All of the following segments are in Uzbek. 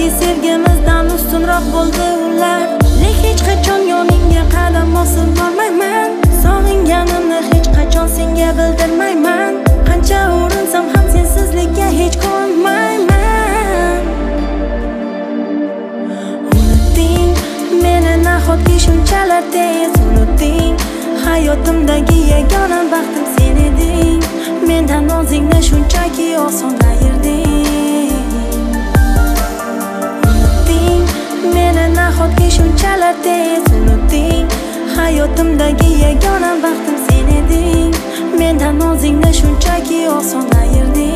sevgimizdan ustunroq bo'ldi ular. Lek hech qachon yoningga qadam bosib bormayman. Sog'inganimni hech qachon senga bildirmayman. Qancha urinsam ham sensizlikka hech ko'nmayman. Unutding meni nahotki shunchalar tez unutding. Hayotimdagi yagona baxtim sen eding. Mendan o'zingni shunchaki oson ayirding. Unutding meni nahotki shunchalar tez unutding. Hayotimdagi yagona baxtim sen eding. Mendan o'zingni shunchaki oson ayirding.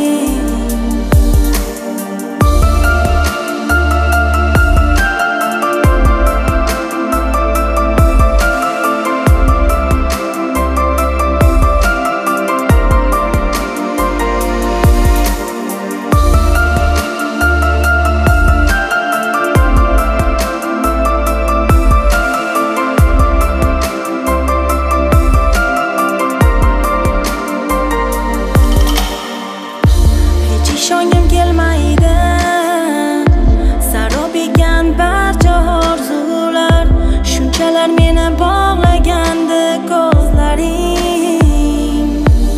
Ishongim kelmaydi sarob ekan barcha orzular. Shunchalar meni bog'lagandi ko'zlaring.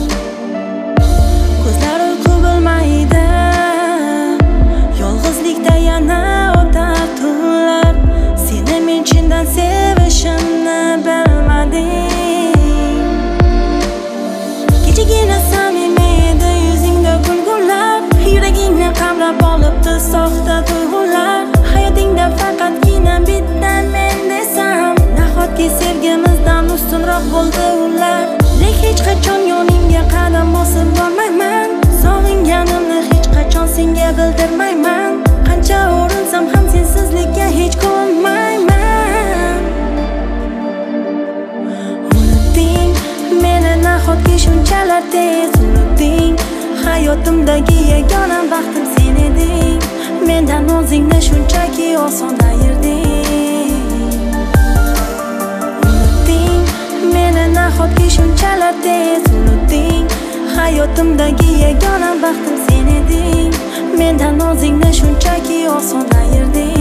Ko'zlar uyqu bilmaydi, yolg'izlikda yana o'tar tunlar. Seni men chindan sevishimni bilmadim. Kechagina samimiy edi yuzingda kulgular. Yuragingni qamrab olibdi soxta tuyg'ular. Hayotingda faqatgina bitta men desam. Nahotki sevgimizdan ustunroq bo'ldi ular. Lek hech qachon yoningga qadam bosib bormayman. Sog'inganimni hech qachon senga bildirmayman. Qancha urinsam ham sensizlikka hech ko'nmayman. Unutding meni nahotki shunchalar tez unutding. Hayotimdagi yagona baxtim sen eding. Mendan o'zingni shunchaki oson ayirding. Unutding meni nahotki shunchalar tez unutding. Hayotimdagi yagona baxtim sen eding. Mendan o'zingni shunchaki oson ayirding.